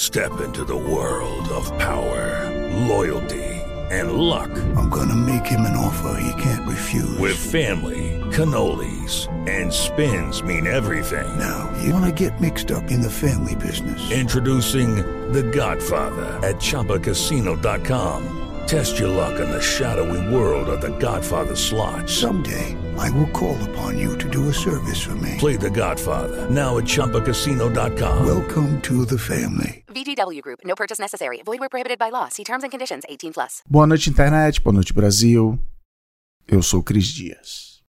Step into the world of power, loyalty, and luck. I'm gonna make him an offer he can't refuse. With family, cannolis, and spins mean everything. Now, you wanna get mixed up in the family business. Introducing The Godfather at ChumbaCasino.com. Test your luck in the shadowy world of The Godfather slot. Someday, I will call upon you to do a service for me. Play The Godfather now at ChumbaCasino.com. Welcome to the family. VGW Group. No purchase necessary. Void where prohibited by law. See terms and conditions. 18+. Boa noite, internet. Boa noite, Brasil. Eu sou o Cris Dias.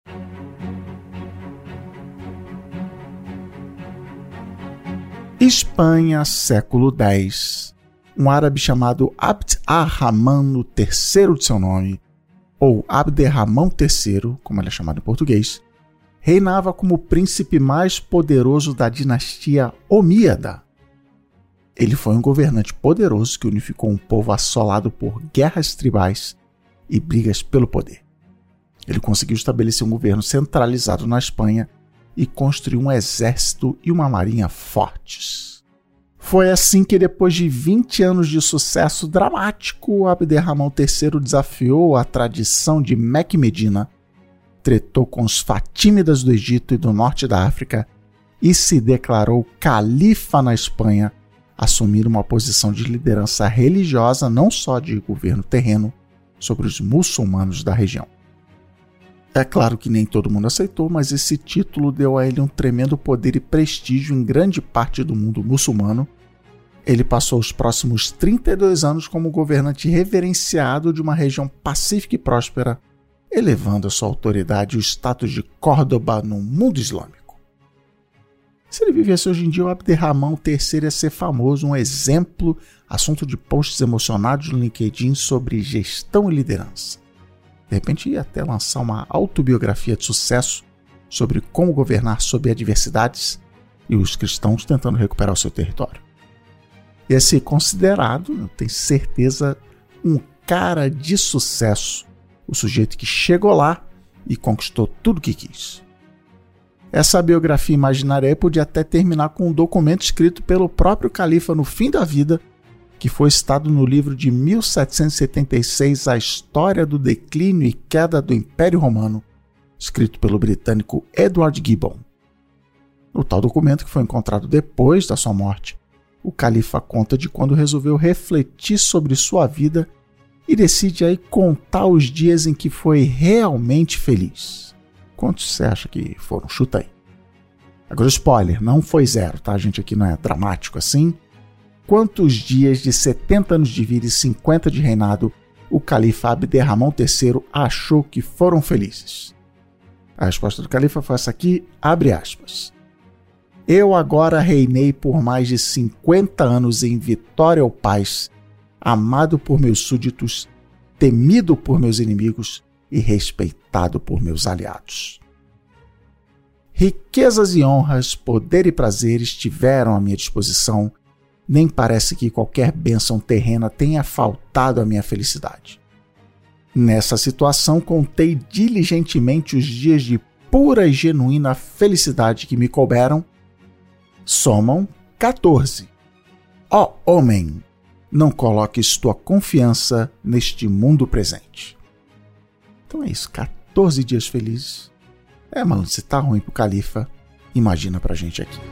Espanha, século X. Um árabe chamado Abd ar-Rahman III de seu nome, ou Abderramão III, como ele é chamado em português, reinava como o príncipe mais poderoso da dinastia Omíada. Ele foi um governante poderoso que unificou um povo assolado por guerras tribais e brigas pelo poder. Ele conseguiu estabelecer um governo centralizado na Espanha e construiu um exército e uma marinha fortes. Foi assim que, depois de 20 anos de sucesso dramático, Abderramão III desafiou a tradição de Meca e Medina, tretou com os fatímidas do Egito e do norte da África e se declarou califa na Espanha, assumindo uma posição de liderança religiosa, não só de governo terreno, sobre os muçulmanos da região. É claro que nem todo mundo aceitou, mas esse título deu a ele um tremendo poder e prestígio em grande parte do mundo muçulmano. Ele passou os próximos 32 anos como governante reverenciado de uma região pacífica e próspera, elevando a sua autoridade e o status de Córdoba no mundo islâmico. Se ele vivesse hoje em dia, o Abderramão III ia ser famoso, um exemplo, assunto de posts emocionados no LinkedIn sobre gestão e liderança. De repente ia até lançar uma autobiografia de sucesso sobre como governar sob adversidades e os cristãos tentando recuperar o seu território. Ia ser considerado, eu tenho certeza, um cara de sucesso, o sujeito que chegou lá e conquistou tudo o que quis. Essa biografia imaginária podia até terminar com um documento escrito pelo próprio califa no fim da vida, que foi citado no livro de 1776, A História do Declínio e Queda do Império Romano, escrito pelo britânico Edward Gibbon. No tal documento, que foi encontrado depois da sua morte, o califa conta de quando resolveu refletir sobre sua vida e decide aí contar os dias em que foi realmente feliz. Quantos você acha que foram? Chuta aí. Agora, spoiler, não foi 0, tá? A gente aqui não é dramático assim. Quantos dias de 70 anos de vida e 50 de reinado o califa Abderramão III achou que foram felizes? A resposta do califa foi essa aqui, abre aspas. Eu agora reinei por mais de 50 anos em vitória ou paz, amado por meus súditos, temido por meus inimigos e respeitado por meus aliados. Riquezas e honras, poder e prazer estiveram à minha disposição, nem parece que qualquer bênção terrena tenha faltado à minha felicidade. Nessa situação, contei diligentemente os dias de pura e genuína felicidade que me couberam. Somam 14. Ó homem, não coloques tua confiança neste mundo presente. Então é isso, 14 dias felizes. Mano, se tá ruim pro califa, imagina pra gente aqui.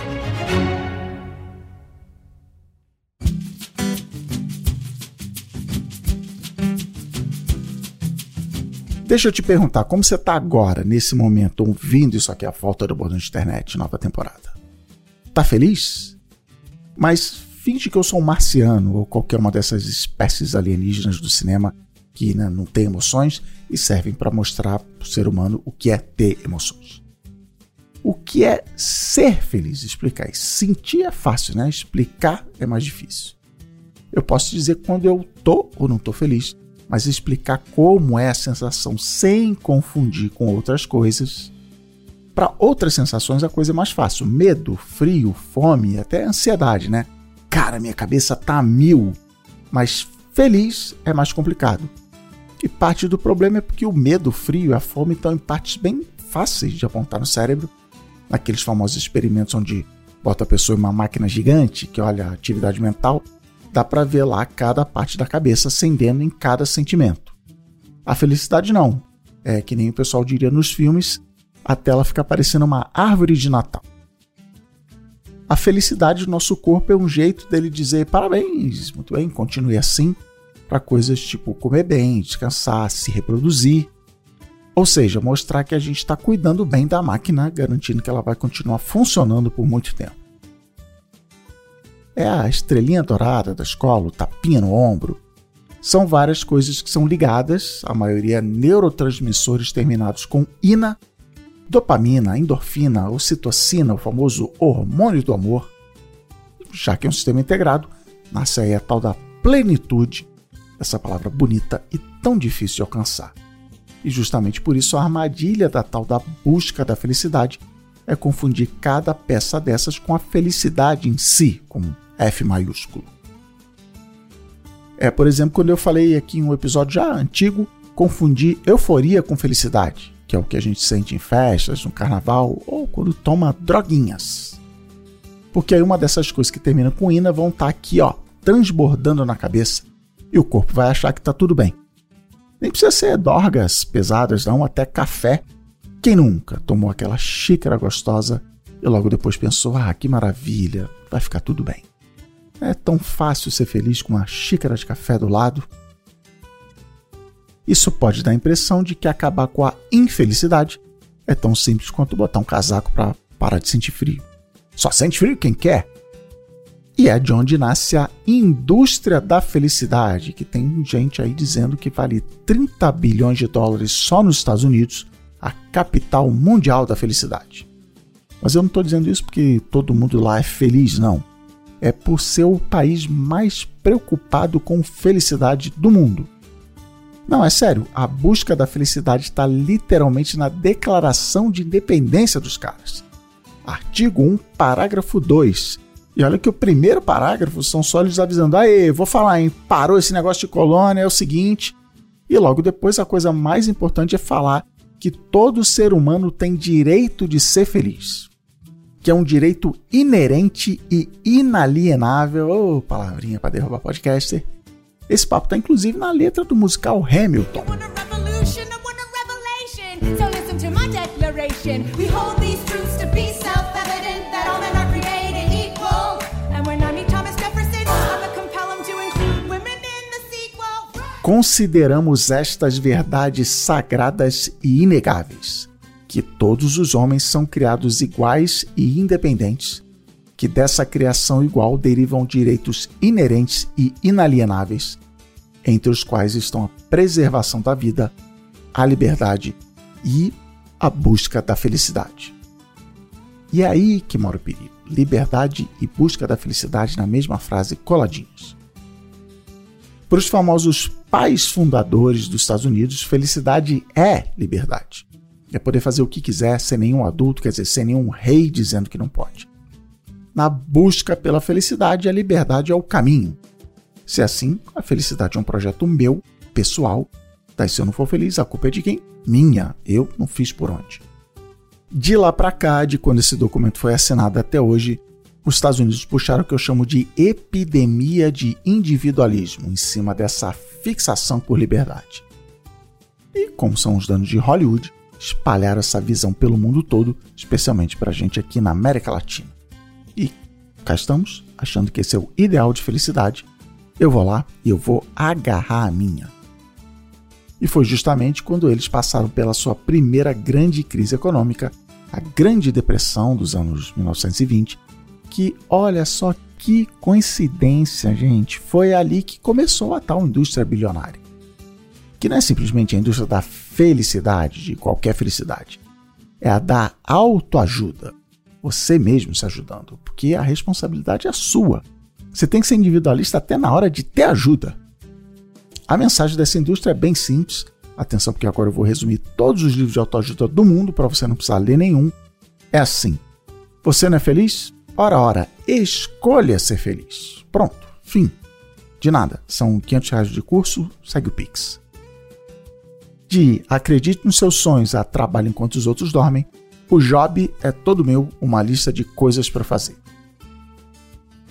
Deixa eu te perguntar, como você está agora, nesse momento, ouvindo isso aqui, a volta do Bordão de Internet, nova temporada? Tá feliz? Mas finge que eu sou um marciano ou qualquer uma dessas espécies alienígenas do cinema que não tem emoções e servem para mostrar para o ser humano o que é ter emoções. O que é ser feliz? Explicar isso. Sentir é fácil, né? Explicar é mais difícil. Eu posso dizer quando eu tô ou não tô feliz, mas explicar como é a sensação sem confundir com outras coisas. Para outras sensações a coisa é mais fácil. Medo, frio, fome, até ansiedade, né? Cara, minha cabeça tá a 1000. Mas feliz é mais complicado. E parte do problema é porque o medo, o frio e a fome estão em partes bem fáceis de apontar no cérebro. Naqueles famosos experimentos onde bota a pessoa em uma máquina gigante que olha a atividade mental, dá para ver lá cada parte da cabeça acendendo em cada sentimento. A felicidade não. É que nem o pessoal diria nos filmes, a tela fica parecendo uma árvore de Natal. A felicidade do nosso corpo é um jeito dele dizer parabéns, muito bem, continue assim, para coisas tipo comer bem, descansar, se reproduzir. Ou seja, mostrar que a gente está cuidando bem da máquina, garantindo que ela vai continuar funcionando por muito tempo. É a estrelinha dourada da escola, o tapinha no ombro. São várias coisas que são ligadas, a maioria neurotransmissores terminados com ina, dopamina, endorfina, ocitocina, o famoso hormônio do amor. Já que é um sistema integrado, nasce aí a tal da plenitude, essa palavra bonita e tão difícil de alcançar. E justamente por isso a armadilha da tal da busca da felicidade é confundir cada peça dessas com a felicidade em si, com F maiúsculo. Por exemplo, quando eu falei aqui em um episódio já antigo, confundir euforia com felicidade, que é o que a gente sente em festas, no carnaval ou quando toma droguinhas. Porque aí uma dessas coisas que termina com ina vão estar aqui, transbordando na cabeça e o corpo vai achar que está tudo bem. Nem precisa ser drogas pesadas, não, até café. Quem nunca tomou aquela xícara gostosa e logo depois pensou, que maravilha, vai ficar tudo bem. É tão fácil ser feliz com uma xícara de café do lado. Isso pode dar a impressão de que acabar com a infelicidade é tão simples quanto botar um casaco para parar de sentir frio. Só sente frio quem quer. E é de onde nasce a indústria da felicidade, que tem gente aí dizendo que vale 30 bilhões de dólares só nos Estados Unidos, a capital mundial da felicidade. Mas eu não estou dizendo isso porque todo mundo lá é feliz, não. É por ser o país mais preocupado com felicidade do mundo. Não, é sério, a busca da felicidade está literalmente na Declaração de Independência dos caras. Artigo 1, parágrafo 2. E olha que o primeiro parágrafo são só eles avisando, vou falar, hein, parou esse negócio de colônia, é o seguinte. E logo depois a coisa mais importante é falar que todo ser humano tem direito de ser feliz. Que é um direito inerente e inalienável. Palavrinha para derrubar podcaster. Esse papo está inclusive na letra do musical Hamilton. Consideramos estas verdades sagradas e inegáveis, que todos os homens são criados iguais e independentes, que dessa criação igual derivam direitos inerentes e inalienáveis, entre os quais estão a preservação da vida, a liberdade e a busca da felicidade. E é aí que mora o perigo. Liberdade e busca da felicidade na mesma frase coladinhos. Para os famosos pais fundadores dos Estados Unidos, felicidade é liberdade. É poder fazer o que quiser sem nenhum adulto, quer dizer, sem nenhum rei dizendo que não pode. Na busca pela felicidade, a liberdade é o caminho. Se é assim, a felicidade é um projeto meu, pessoal. Daí se eu não for feliz, a culpa é de quem? Minha. Eu não fiz por onde. De lá para cá, de quando esse documento foi assinado até hoje, os Estados Unidos puxaram o que eu chamo de epidemia de individualismo em cima dessa fixação por liberdade. E como são os danos de Hollywood, espalharam essa visão pelo mundo todo, especialmente para a gente aqui na América Latina. E cá estamos, achando que esse é o ideal de felicidade. Eu vou lá e eu vou agarrar a minha. E foi justamente quando eles passaram pela sua primeira grande crise econômica, a Grande Depressão dos anos 1920, que, olha só que coincidência, gente, foi ali que começou a tal indústria bilionária. Que não é simplesmente a indústria da felicidade, de qualquer felicidade. É a da autoajuda. Você mesmo se ajudando, porque a responsabilidade é sua. Você tem que ser individualista até na hora de ter ajuda. A mensagem dessa indústria é bem simples. Atenção, porque agora eu vou resumir todos os livros de autoajuda do mundo para você não precisar ler nenhum. É assim. Você não é feliz? Ora, escolha ser feliz. Pronto, fim. De nada, são R$500 de curso, segue o Pix. De acredite nos seus sonhos a trabalho enquanto os outros dormem, o job é todo meu, uma lista de coisas para fazer.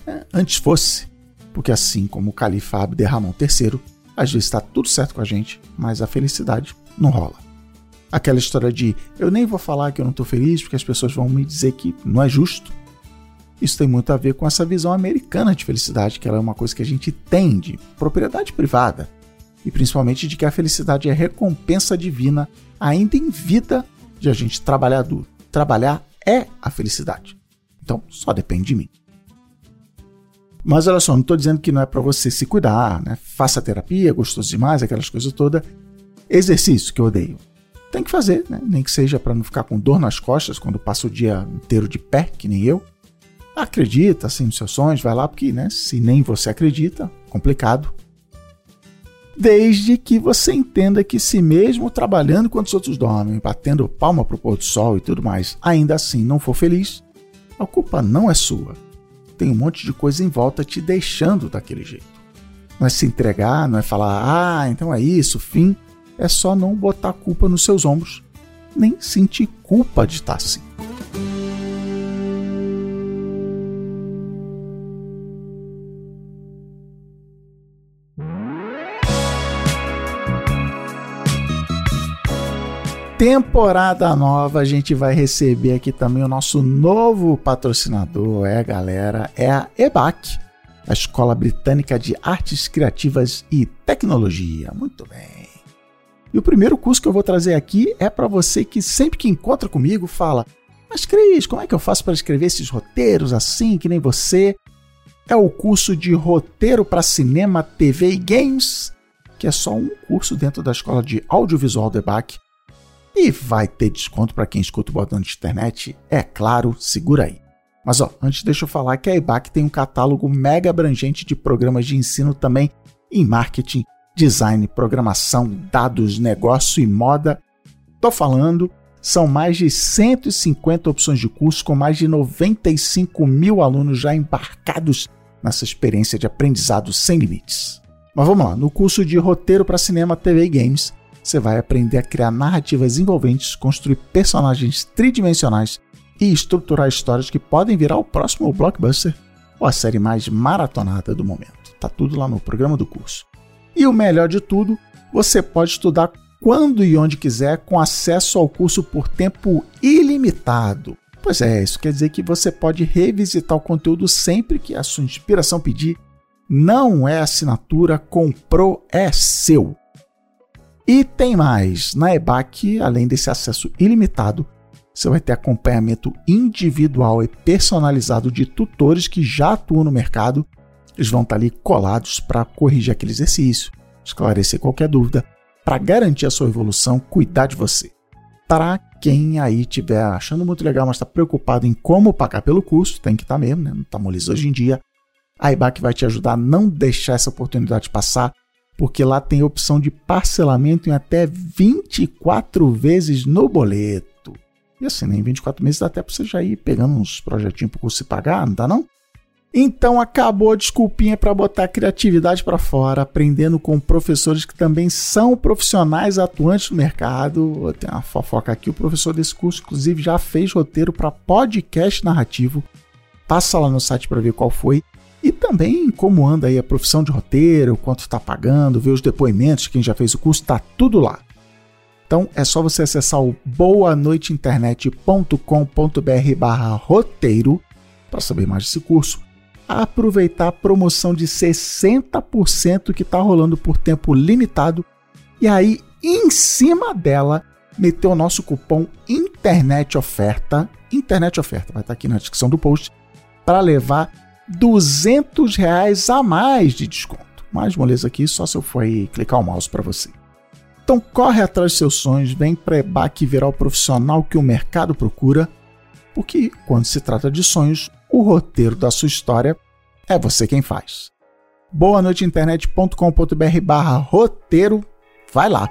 antes fosse, porque assim como o califa Abderramão III, às vezes está tudo certo com a gente, mas a felicidade não rola. Aquela história de eu nem vou falar que eu não estou feliz porque as pessoas vão me dizer que não é justo. Isso tem muito a ver com essa visão americana de felicidade, que ela é uma coisa que a gente tem de propriedade privada, e principalmente de que a felicidade é recompensa divina ainda em vida de a gente trabalhar duro. Trabalhar é a felicidade. Então, só depende de mim. Mas olha só, não estou dizendo que não é para você se cuidar, né? Faça terapia, gostoso demais, aquelas coisas todas. Exercício, que eu odeio. Tem que fazer, né? Nem que seja para não ficar com dor nas costas quando passa o dia inteiro de pé, que nem eu. Acredita, assim, nos seus sonhos, vai lá, porque, né? Se nem você acredita, complicado. Desde que você entenda que se mesmo trabalhando enquanto os outros dormem, batendo palma pro pôr do sol e tudo mais, ainda assim não for feliz, a culpa não é sua. Tem um monte de coisa em volta te deixando daquele jeito. Não é se entregar, não é falar, então é isso, fim. É só não botar a culpa nos seus ombros, nem sentir culpa de estar assim. Temporada nova, a gente vai receber aqui também o nosso novo patrocinador, galera, é a EBAC, a Escola Britânica de Artes Criativas e Tecnologia. Muito bem. E o primeiro curso que eu vou trazer aqui é para você que sempre que encontra comigo fala: mas Cris, como é que eu faço para escrever esses roteiros assim, que nem você? É o curso de Roteiro para Cinema, TV e Games, que é só um curso dentro da Escola de Audiovisual da EBAC. E vai ter desconto para quem escuta o Botão de Internet, é claro, segura aí. Mas antes deixa eu falar que a EBAC tem um catálogo mega abrangente de programas de ensino também em marketing, design, programação, dados, negócio e moda. Tô falando, são mais de 150 opções de curso com mais de 95 mil alunos já embarcados nessa experiência de aprendizado sem limites. Mas vamos lá, no curso de Roteiro para Cinema, TV e Games, você vai aprender a criar narrativas envolventes, construir personagens tridimensionais e estruturar histórias que podem virar o próximo blockbuster ou a série mais maratonada do momento. Tá tudo lá no programa do curso. E o melhor de tudo, você pode estudar quando e onde quiser com acesso ao curso por tempo ilimitado. Pois é, isso quer dizer que você pode revisitar o conteúdo sempre que a sua inspiração pedir. Não é assinatura, comprou, é seu. E tem mais, na EBAC, além desse acesso ilimitado, você vai ter acompanhamento individual e personalizado de tutores que já atuam no mercado. Eles vão estar ali colados para corrigir aquele exercício, esclarecer qualquer dúvida, para garantir a sua evolução, cuidar de você. Para quem aí estiver achando muito legal, mas está preocupado em como pagar pelo curso, tem que estar mesmo, né? Não está moleza hoje em dia, a EBAC vai te ajudar a não deixar essa oportunidade passar, porque lá tem a opção de parcelamento em até 24 vezes no boleto. E assim, em 24 meses dá até para você já ir pegando uns projetinhos para o curso se pagar, não dá não? Então acabou a desculpinha para botar a criatividade para fora, aprendendo com professores que também são profissionais atuantes no mercado. Tem uma fofoca aqui, o professor desse curso inclusive já fez roteiro para podcast narrativo. Passa lá no site para ver qual foi. E também como anda aí a profissão de roteiro, quanto está pagando, ver os depoimentos de quem já fez o curso, está tudo lá. Então é só você acessar o boanoiteinternet.com.br/roteiro para saber mais desse curso. Aproveitar a promoção de 60% que está rolando por tempo limitado e aí em cima dela meter o nosso cupom Internet Oferta, vai estar aqui na descrição do post, para levar R$200 a mais de desconto. Mais moleza aqui, só se eu for aí clicar o mouse para você. Então corre atrás dos seus sonhos, vem para a EBAC virar o profissional que o mercado procura, porque quando se trata de sonhos, o roteiro da sua história é você quem faz. boanoiteinternet.com.br/roteiro, vai lá!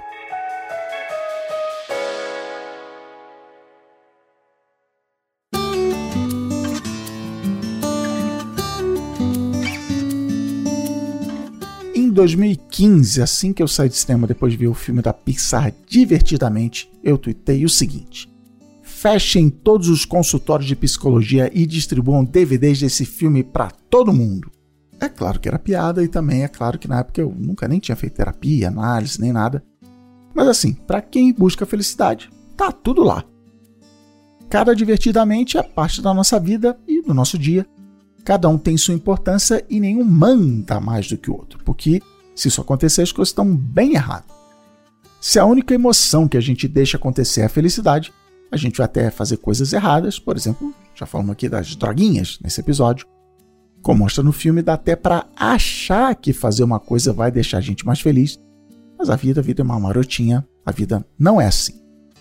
Em 2015, assim que eu saí de cinema depois de ver o filme da Pixar Divertidamente, eu tuitei o seguinte: fechem todos os consultórios de psicologia e distribuam DVDs desse filme para todo mundo. É claro que era piada e também é claro que na época eu nunca nem tinha feito terapia, análise, nem nada. Mas assim, para quem busca felicidade, tá tudo lá. Cada divertidamente é parte da nossa vida e do nosso dia. Cada um tem sua importância e nenhum manda mais do que o outro, porque se isso acontecer, as coisas estão bem erradas. Se a única emoção que a gente deixa acontecer é a felicidade, a gente vai até fazer coisas erradas, por exemplo, já falamos aqui das droguinhas nesse episódio. Como mostra no filme, dá até para achar que fazer uma coisa vai deixar a gente mais feliz, mas a vida é uma marotinha, a vida não é assim.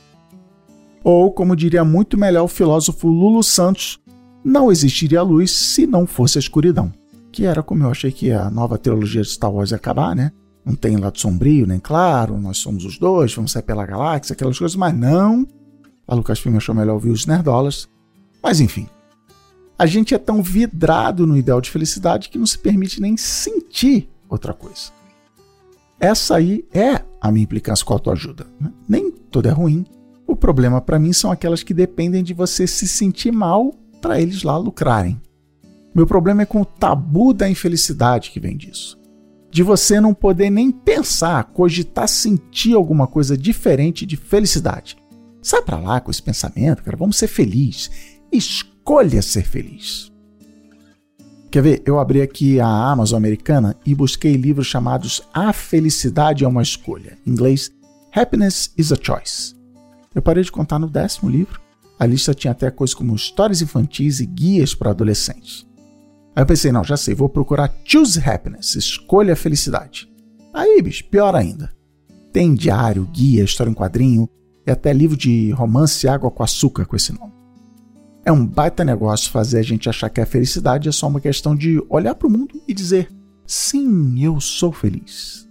Ou, como diria muito melhor o filósofo Lulu Santos, não existiria luz se não fosse a escuridão. Que era como eu achei que a nova trilogia de Star Wars ia acabar, né? Não tem lado sombrio nem claro, nós somos os dois, vamos sair pela galáxia, aquelas coisas, mas não. A Lucasfilm achou melhor ouvir os nerdolas. Mas enfim, a gente é tão vidrado no ideal de felicidade que não se permite nem sentir outra coisa. Essa aí é a minha implicância com a autoajuda. Nem tudo é ruim. O problema para mim são aquelas que dependem de você se sentir mal para eles lá lucrarem. Meu problema é com o tabu da infelicidade que vem disso. De você não poder nem pensar, cogitar sentir alguma coisa diferente de felicidade. Sai pra lá com esse pensamento, cara, vamos ser felizes. Escolha ser feliz. Quer ver? Eu abri aqui a Amazon americana e busquei livros chamados A Felicidade é uma Escolha. Em inglês, Happiness is a Choice. Eu parei de contar no 10º livro. A lista tinha até coisas como histórias infantis e guias para adolescentes. Aí eu pensei, não, já sei, vou procurar Choose Happiness, Escolha a Felicidade. Aí, bicho, pior ainda. Tem diário, guia, história em quadrinho e até livro de romance Água com Açúcar com esse nome. É um baita negócio fazer a gente achar que a felicidade é só uma questão de olhar para o mundo e dizer, sim, eu sou feliz.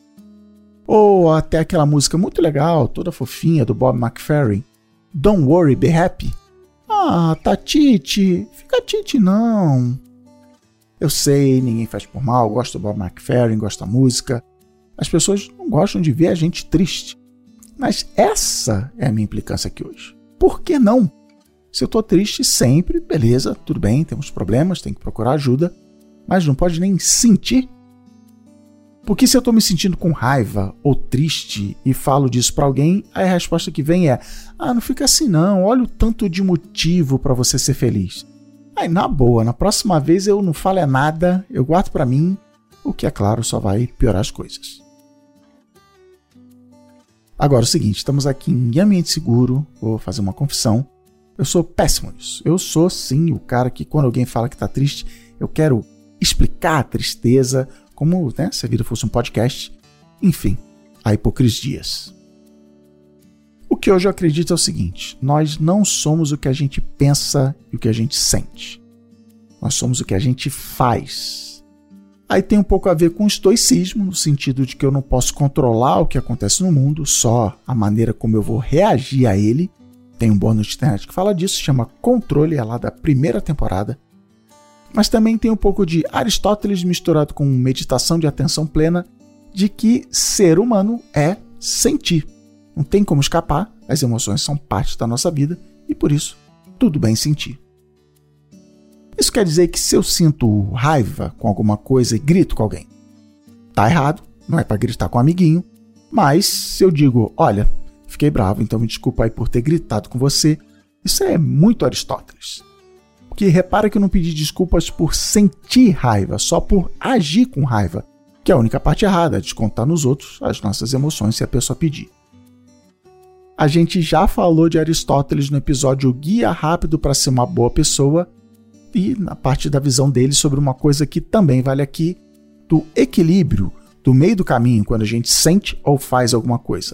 Ou até aquela música muito legal, toda fofinha, do Bob McFerrin, Don't Worry, Be Happy. Ah, tá tite, fica tite não. Eu sei, ninguém faz por mal, gosto do Bob McFerrin, gosto da música. As pessoas não gostam de ver a gente triste. Mas essa é a minha implicância aqui hoje. Por que não? Se eu tô triste sempre, beleza, tudo bem, temos problemas, tem que procurar ajuda, mas não pode nem sentir. Porque se eu tô me sentindo com raiva ou triste e falo disso pra alguém, aí a resposta que vem é, não fica assim não, olha o tanto de motivo pra você ser feliz. Aí, na boa, na próxima vez eu não falo nada, eu guardo pra mim, o que, é claro, só vai piorar as coisas. Agora, é o seguinte, estamos aqui em ambiente seguro, vou fazer uma confissão. Eu sou péssimo nisso. Eu sou, sim, o cara que quando alguém fala que tá triste, eu quero explicar a tristeza, como se a vida fosse um podcast. Enfim, a hipocrisias. O que hoje eu acredito é o seguinte, nós não somos o que a gente pensa e o que a gente sente. Nós somos o que a gente faz. Aí tem um pouco a ver com o estoicismo, no sentido de que eu não posso controlar o que acontece no mundo, só a maneira como eu vou reagir a ele. Tem um bônus de internet que fala disso, chama Controle, é lá da 1ª temporada. Mas também tem um pouco de Aristóteles misturado com meditação de atenção plena, de que ser humano é sentir. Não tem como escapar, as emoções são parte da nossa vida e por isso, tudo bem sentir. Isso quer dizer que se eu sinto raiva com alguma coisa e grito com alguém, tá errado, não é para gritar com um amiguinho, mas se eu digo, olha, fiquei bravo, então me desculpa aí por ter gritado com você, isso é muito Aristóteles. Porque repara que eu não pedi desculpas por sentir raiva, só por agir com raiva, que é a única parte errada, é descontar nos outros as nossas emoções se a pessoa pedir. A gente já falou de Aristóteles no episódio Guia Rápido para Ser uma Boa Pessoa e na parte da visão dele sobre uma coisa que também vale aqui, do equilíbrio, do meio do caminho, quando a gente sente ou faz alguma coisa.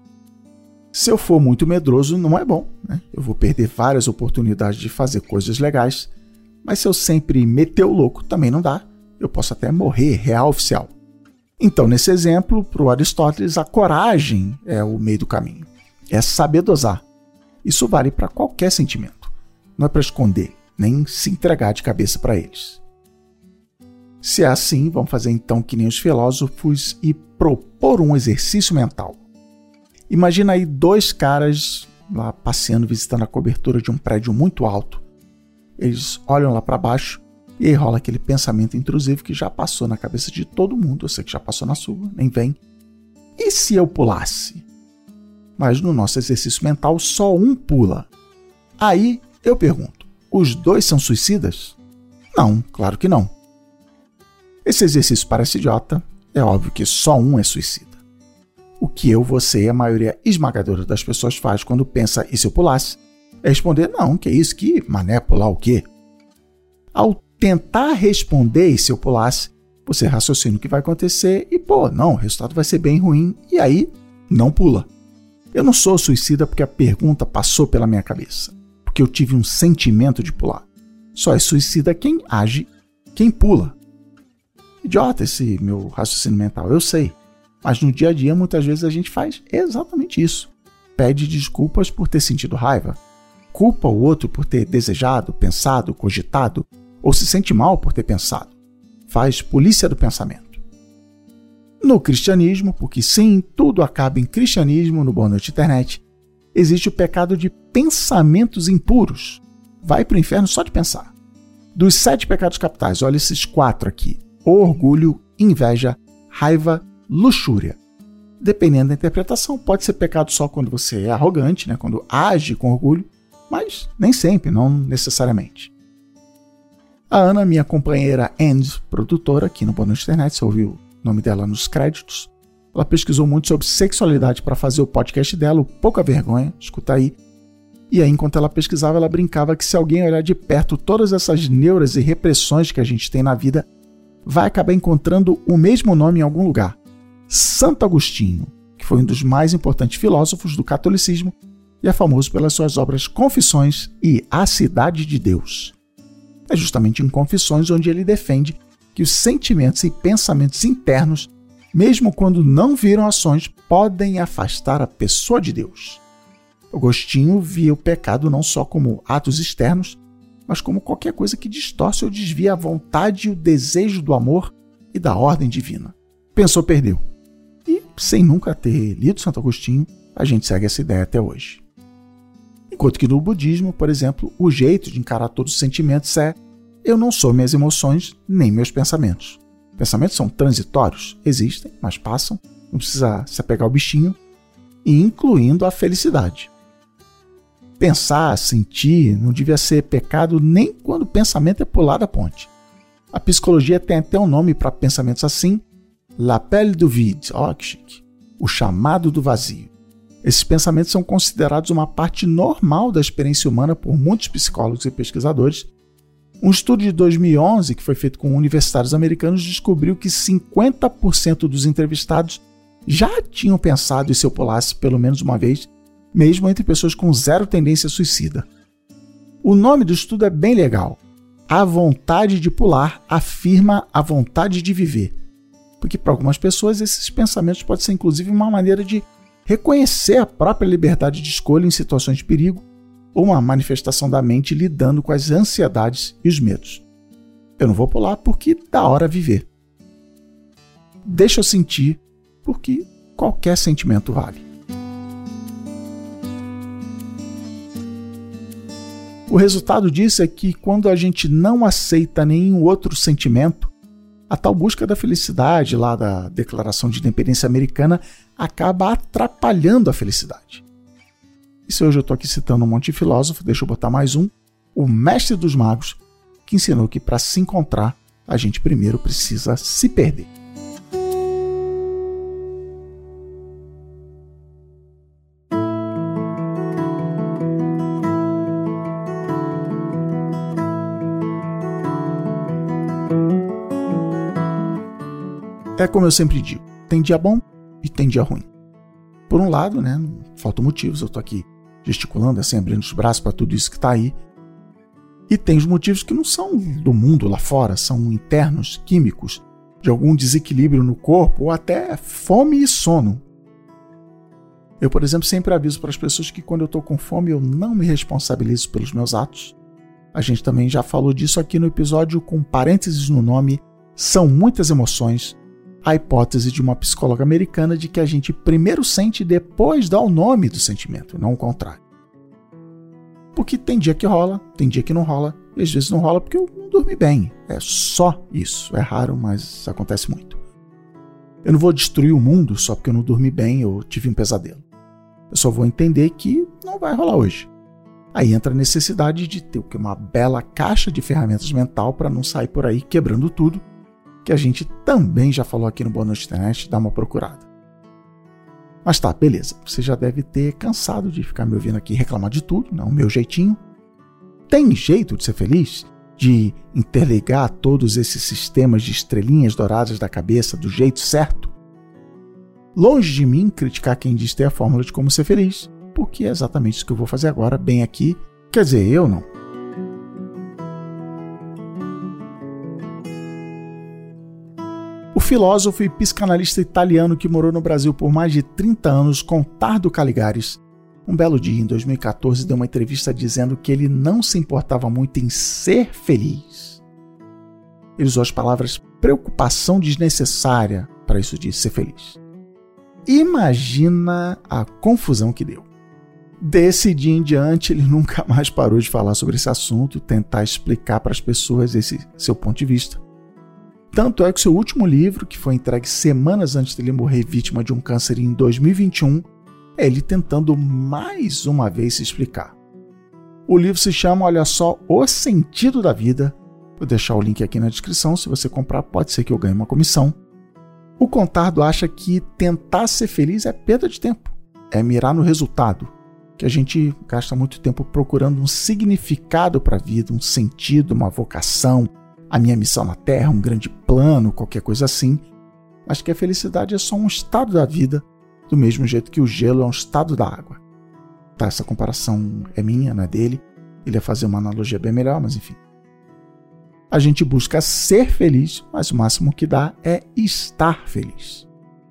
Se eu for muito medroso, não é bom, né? Eu vou perder várias oportunidades de fazer coisas legais, mas se eu sempre meter o louco, também não dá. Eu posso até morrer, real oficial. Então, nesse exemplo, para o Aristóteles, a coragem é o meio do caminho. É saber dosar. Isso vale para qualquer sentimento. Não é para esconder, nem se entregar de cabeça para eles. Se é assim, vamos fazer então que nem os filósofos e propor um exercício mental. Imagina aí 2 caras lá passeando, visitando a cobertura de um prédio muito alto. Eles olham lá para baixo e aí rola aquele pensamento intrusivo que já passou na cabeça de todo mundo. Eu sei que já passou na sua, nem vem. E se eu pulasse? Mas no nosso exercício mental, só um pula. Aí eu pergunto, os dois são suicidas? Não, claro que não. Esse exercício parece idiota, é óbvio que só um é suicida. O que eu, você e a maioria esmagadora das pessoas faz quando pensa e se eu pulasse, é responder, não, que isso, que mané, pular o quê? Ao tentar responder e se eu pulasse, você raciocina o que vai acontecer e, não, o resultado vai ser bem ruim, e aí não pula. Eu não sou suicida porque a pergunta passou pela minha cabeça, porque eu tive um sentimento de pular. Só é suicida quem age, quem pula. Idiota esse meu raciocínio mental, eu sei. Mas no dia a dia, muitas vezes a gente faz exatamente isso. Pede desculpas por ter sentido raiva. Culpa o outro por ter desejado, pensado, cogitado, ou se sente mal por ter pensado. Faz polícia do pensamento. No cristianismo, porque sim, tudo acaba em cristianismo no Boa Noite Internet, existe o pecado de pensamentos impuros. Vai para o inferno só de pensar. Dos 7 pecados capitais, olha esses 4 aqui. Orgulho, inveja, raiva, luxúria. Dependendo da interpretação, pode ser pecado só quando você é arrogante, né? Quando age com orgulho, mas nem sempre, não necessariamente. A Ana, minha companheira and produtora aqui no Boa Noite Internet, você ouviu o nome dela nos créditos, ela pesquisou muito sobre sexualidade para fazer o podcast dela, o Pouca Vergonha, escuta aí. E aí, enquanto ela pesquisava, ela brincava que se alguém olhar de perto todas essas neuras e repressões que a gente tem na vida, vai acabar encontrando o mesmo nome em algum lugar. Santo Agostinho, que foi um dos mais importantes filósofos do catolicismo e é famoso pelas suas obras Confissões e A Cidade de Deus. É justamente em Confissões onde ele defende que os sentimentos e pensamentos internos, mesmo quando não viram ações, podem afastar a pessoa de Deus. Agostinho via o pecado não só como atos externos, mas como qualquer coisa que distorce ou desvia a vontade e o desejo do amor e da ordem divina. Pensou, perdeu. E, sem nunca ter lido Santo Agostinho, a gente segue essa ideia até hoje. Enquanto que no budismo, por exemplo, o jeito de encarar todos os sentimentos é: eu não sou minhas emoções nem meus pensamentos. Pensamentos são transitórios, existem, mas passam, não precisa se apegar ao bichinho, incluindo a felicidade. Pensar, sentir, não devia ser pecado nem quando o pensamento é pular da ponte. A psicologia tem até um nome para pensamentos assim, l'appel du vide, ó que chique, o chamado do vazio. Esses pensamentos são considerados uma parte normal da experiência humana por muitos psicólogos e pesquisadores. Um estudo de 2011, que foi feito com universitários americanos, descobriu que 50% dos entrevistados já tinham pensado em se eu pulasse pelo menos uma vez, mesmo entre pessoas com zero tendência suicida. O nome do estudo é bem legal. A vontade de pular afirma a vontade de viver. Porque para algumas pessoas esses pensamentos podem ser inclusive uma maneira de reconhecer a própria liberdade de escolha em situações de perigo ou uma manifestação da mente lidando com as ansiedades e os medos. Eu não vou pular porque dá hora viver. Deixa eu sentir porque qualquer sentimento vale. O resultado disso é que quando a gente não aceita nenhum outro sentimento, a tal busca da felicidade lá da Declaração de Independência Americana acaba atrapalhando a felicidade. E se hoje eu estou aqui citando um monte de filósofo, deixa eu botar mais um, o mestre dos magos, que ensinou que para se encontrar, a gente primeiro precisa se perder. É como eu sempre digo, tem dia bom e tem dia ruim. Por um lado, né, não faltam motivos, eu estou aqui gesticulando, assim, abrindo os braços para tudo isso que está aí. E tem os motivos que não são do mundo lá fora, são internos, químicos, de algum desequilíbrio no corpo ou até fome e sono. Eu, por exemplo, sempre aviso para as pessoas que quando eu estou com fome eu não me responsabilizo pelos meus atos. A gente também já falou disso aqui no episódio com parênteses no nome São Muitas Emoções, a hipótese de uma psicóloga americana de que a gente primeiro sente e depois dá o nome do sentimento, não o contrário. Porque tem dia que rola, tem dia que não rola, e às vezes não rola porque eu não dormi bem. É só isso. É raro, mas acontece muito. Eu não vou destruir o mundo só porque eu não dormi bem ou tive um pesadelo. Eu só vou entender que não vai rolar hoje. Aí entra a necessidade de ter uma bela caixa de ferramentas mental para não sair por aí quebrando tudo, que a gente também já falou aqui no Boa Noite Internet, dá uma procurada. Mas tá, beleza. Você já deve ter cansado de ficar me ouvindo aqui reclamar de tudo, não o meu jeitinho. Tem jeito de ser feliz? De interligar todos esses sistemas de estrelinhas douradas da cabeça do jeito certo? Longe de mim criticar quem diz ter a fórmula de como ser feliz, porque é exatamente isso que eu vou fazer agora, bem aqui. Quer dizer, eu não. O filósofo e psicanalista italiano que morou no Brasil por mais de 30 anos, Contardo Caligaris, um belo dia, em 2014, deu uma entrevista dizendo que ele não se importava muito em ser feliz. Ele usou as palavras preocupação desnecessária para isso de ser feliz. Imagina a confusão que deu. Desse dia em diante, ele nunca mais parou de falar sobre esse assunto, tentar explicar para as pessoas esse seu ponto de vista. Tanto é que seu último livro, que foi entregue semanas antes dele morrer vítima de um câncer em 2021, é ele tentando mais uma vez se explicar. O livro se chama, olha só, O Sentido da Vida. Vou deixar o link aqui na descrição, se você comprar pode ser que eu ganhe uma comissão. O Contardo acha que tentar ser feliz é perda de tempo, é mirar no resultado, que a gente gasta muito tempo procurando um significado para a vida, um sentido, uma vocação, a minha missão na Terra, um grande plano, qualquer coisa assim, mas que a felicidade é só um estado da vida, do mesmo jeito que o gelo é um estado da água. Tá, essa comparação é minha, não é dele, ele ia fazer uma analogia bem melhor, mas enfim. A gente busca ser feliz, mas o máximo que dá é estar feliz.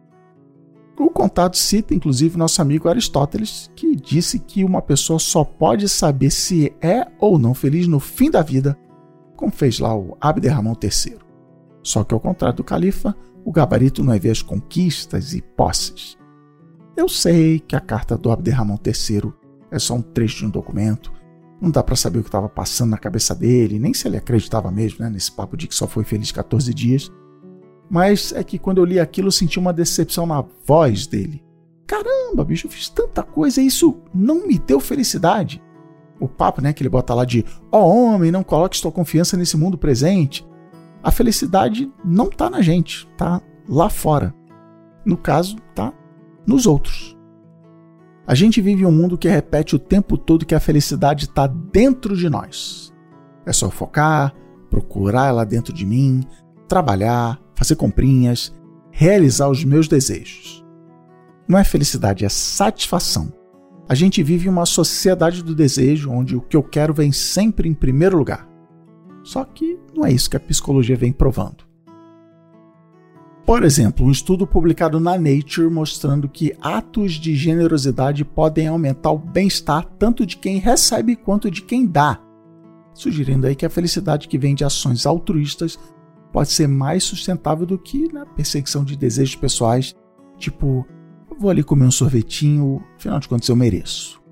O Contardo cita, inclusive, nosso amigo Aristóteles, que disse que uma pessoa só pode saber se é ou não feliz no fim da vida, como fez lá o Abderramão III. Só que, ao contrário do califa, o gabarito não é ver as conquistas e posses. Eu sei que a carta do Abderramão III é só um trecho de um documento, não dá para saber o que estava passando na cabeça dele, nem se ele acreditava mesmo, né, nesse papo de que só foi feliz 14 dias. Mas é que quando eu li aquilo, eu senti uma decepção na voz dele. Caramba, bicho, eu fiz tanta coisa e isso não me deu felicidade. O papo, né, que ele bota lá de homem, não coloque sua confiança nesse mundo presente. A felicidade não está na gente, está lá fora. No caso, está nos outros. A gente vive um mundo que repete o tempo todo que a felicidade está dentro de nós. É só focar, procurar ela dentro de mim, trabalhar, fazer comprinhas, realizar os meus desejos. Não é felicidade, é satisfação. A gente vive uma sociedade do desejo onde o que eu quero vem sempre em primeiro lugar. Só que não é isso que a psicologia vem provando. Por exemplo, um estudo publicado na Nature mostrando que atos de generosidade podem aumentar o bem-estar tanto de quem recebe quanto de quem dá, sugerindo aí que a felicidade que vem de ações altruístas pode ser mais sustentável do que na perseguição de desejos pessoais, tipo, eu vou ali comer um sorvetinho, afinal de contas eu mereço.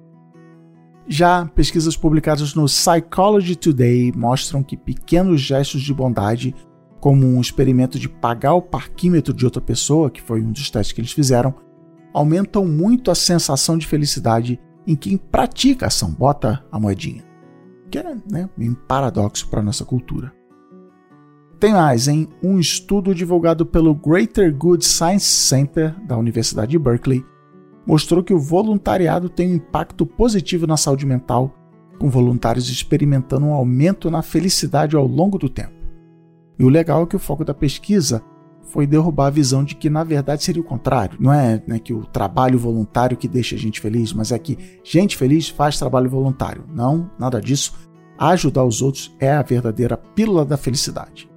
Já pesquisas publicadas no Psychology Today mostram que pequenos gestos de bondade, como um experimento de pagar o parquímetro de outra pessoa, que foi um dos testes que eles fizeram, aumentam muito a sensação de felicidade em quem pratica a ação, bota a moedinha. Que é, né, um paradoxo para a nossa cultura. Tem mais, hein? Um estudo divulgado pelo Greater Good Science Center da Universidade de Berkeley mostrou que o voluntariado tem um impacto positivo na saúde mental, com voluntários experimentando um aumento na felicidade ao longo do tempo. E o legal é que o foco da pesquisa foi derrubar a visão de que, na verdade, seria o contrário. Não é, né, que o trabalho voluntário que deixa a gente feliz, mas é que gente feliz faz trabalho voluntário. Não, nada disso. Ajudar os outros é a verdadeira pílula da felicidade.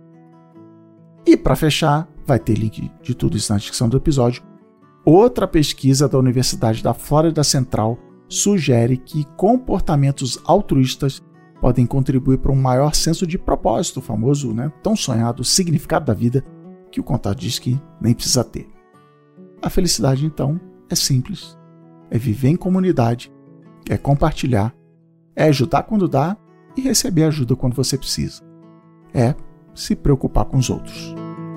E para fechar, vai ter link de tudo isso na descrição do episódio, outra pesquisa da Universidade da Flórida Central sugere que comportamentos altruístas podem contribuir para um maior senso de propósito, o famoso, né, tão sonhado significado da vida, que o Contardo diz que nem precisa ter. A felicidade, então, é simples, é viver em comunidade, é compartilhar É ajudar quando dá e receber ajuda quando você precisa. É se preocupar com os outros.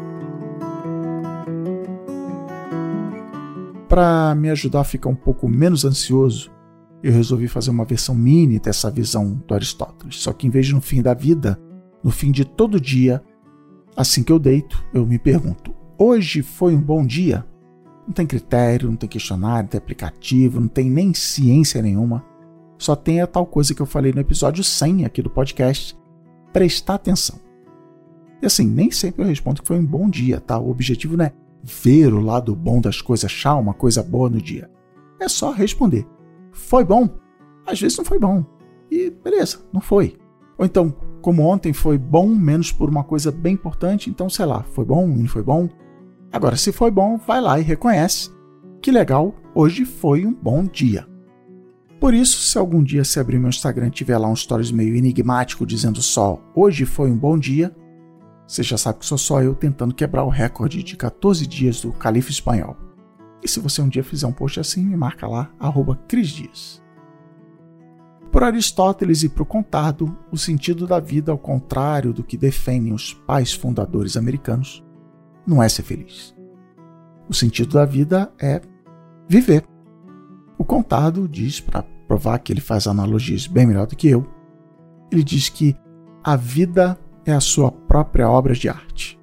Para me ajudar a ficar um pouco menos ansioso, eu resolvi fazer uma versão mini dessa visão do Aristóteles. Só que em vez de no fim da vida, no fim de todo dia, assim que eu deito, eu me pergunto: hoje foi um bom dia? Não tem critério, não tem questionário, não tem aplicativo, não tem nem ciência nenhuma. Só tem a tal coisa que eu falei no episódio 100 aqui do podcast: prestar atenção. E assim, nem sempre eu respondo que foi um bom dia, tá? O objetivo não é ver o lado bom das coisas, achar uma coisa boa no dia. É só responder: foi bom? Às vezes não foi bom. E beleza, não foi. Ou então, como ontem foi bom, menos por uma coisa bem importante, então sei lá, foi bom e não foi bom. Agora, se foi bom, vai lá e reconhece: que legal, hoje foi um bom dia. Por isso, se algum dia você abrir meu Instagram e tiver lá um stories meio enigmático dizendo só hoje foi um bom dia, você já sabe que sou só eu tentando quebrar o recorde de 14 dias do Califa Espanhol. E se você um dia fizer um post assim, me marca lá, @CrisDias. Por Aristóteles e para o Contardo, o sentido da vida, ao contrário do que defendem os pais fundadores americanos, não é ser feliz. O sentido da vida é viver. O Contardo diz, para provar que ele faz analogias bem melhor do que eu, ele diz que a vida é a sua própria obra de arte.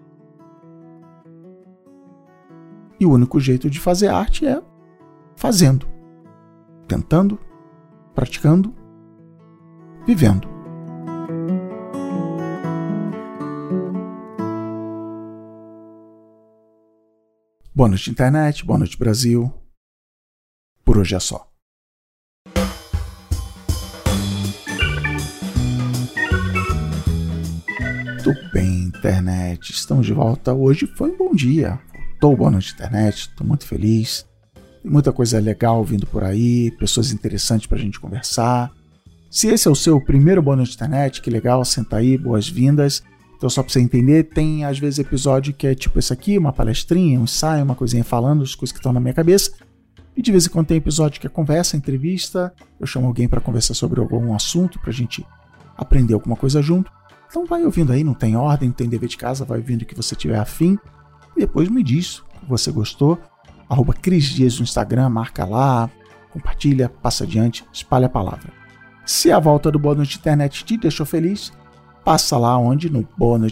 E o único jeito de fazer arte é fazendo, tentando, praticando, vivendo. Boa noite, internet. Boa noite, Brasil. Por hoje é só. Muito bem, internet. Estamos de volta. Hoje foi um bom dia. Voltou Boa Noite, internet. Estou muito feliz. Tem muita coisa legal vindo por aí. Pessoas interessantes para a gente conversar. Se esse é o seu primeiro Boa Noite, internet, que legal. Senta aí, boas-vindas. Então, só para você entender, tem às vezes episódio que é tipo esse aqui, uma palestrinha, um ensaio, uma coisinha falando, as coisas que estão na minha cabeça. E de vez em quando tem episódio que é conversa, entrevista. Eu chamo alguém para conversar sobre algum assunto, para a gente aprender alguma coisa junto. Então vai ouvindo aí, não tem ordem, não tem dever de casa, vai ouvindo o que você tiver afim. E depois me diz o que você gostou. @CrisDias no Instagram, marca lá, compartilha, passa adiante, espalha a palavra. Se a volta do Boa Noite Internet te deixou feliz, passa lá onde? No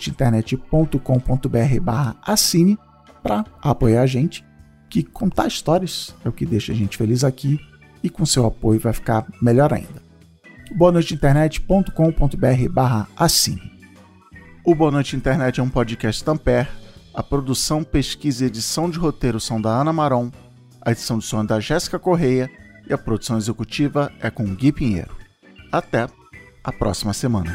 boanoiteinternet.com.br/assine para apoiar a gente, que contar histórias é o que deixa a gente feliz aqui e com seu apoio vai ficar melhor ainda. boanoiteinternet.com.br/assine. O Boa Noite Internet é um podcast Tampere. A produção, pesquisa e edição de roteiro são da Ana Maron, a edição de som é da Jéssica Correia e a produção executiva é com Gui Pinheiro. Até a próxima semana.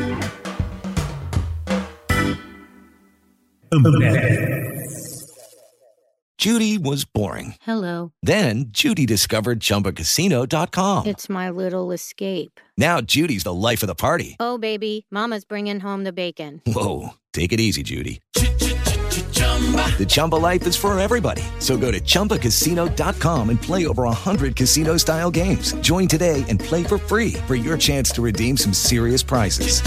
Judy was boring. Hello. Then Judy discovered ChumbaCasino.com. It's my little escape. Now Judy's the life of the party. Oh, baby, mama's bringing home the bacon. Whoa, take it easy, Judy. The Chumba life is for everybody. So go to ChumbaCasino.com and play over 100 casino-style games. Join today and play for free for your chance to redeem some serious prizes.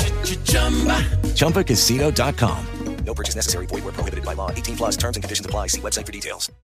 ChumbaCasino.com. No purchase necessary. Void where prohibited by law. 18+ terms and conditions apply. See website for details.